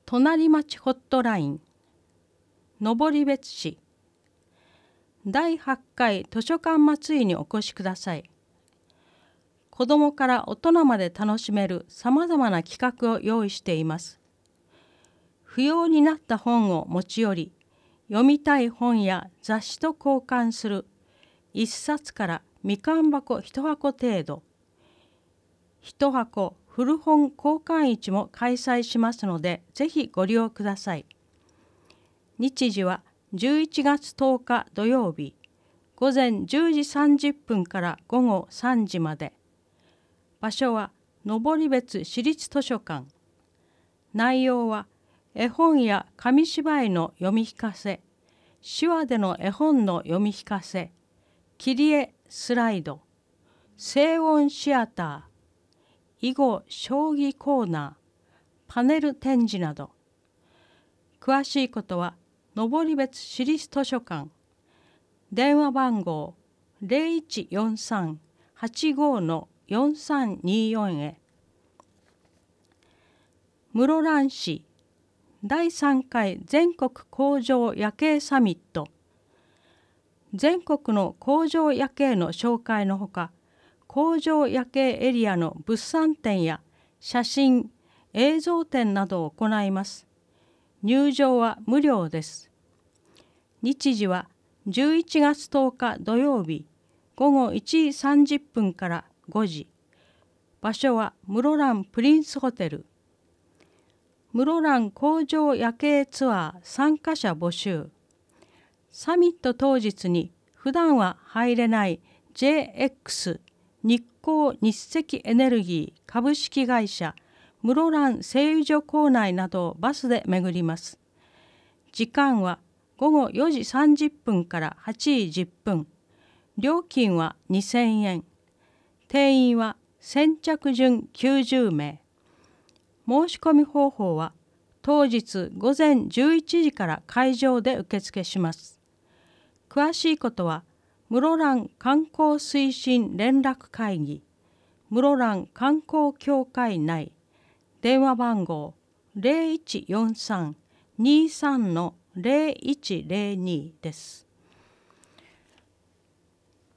隣町ホットライン登別市第8回図書館祭りにお越しください。子どもから大人まで楽しめるさまざまな企画を用意しています。不要になった本を持ち寄り、読みたい本や雑誌と交換する1冊からみかん箱1箱程度、1箱古本交換市も開催しますので、ぜひご利用ください。日時は11月10日土曜日、午前10時30分から午後3時まで。場所は登別市立図書館。内容は絵本や紙芝居の読み聞かせ、手話での絵本の読み聞かせ、切り絵スライド、静音シアター、囲碁将棋コーナー、パネル展示など。詳しいことは登別市立図書館、電話番号0143-85-4324へ。室蘭市第3回全国工場夜景サミット。全国の工場夜景の紹介のほか、工場夜景エリアの物産展や写真、映像展などを行います。入場は無料です。日時は11月10日土曜日午後1時30分から5時。場所は室蘭プリンスホテル。室蘭工場夜景ツアー参加者募集。サミット当日に普段は入れない JX 日光日赤エネルギー株式会社室蘭製油所構内などをバスで巡ります。時間は午後4時30分から8時10分。料金は2000円。定員は先着順90名。申し込み方法は当日午前11時から会場で受付します。詳しいことは室蘭観光推進連絡会議、室蘭観光協会内、電話番号0143-23-0102です。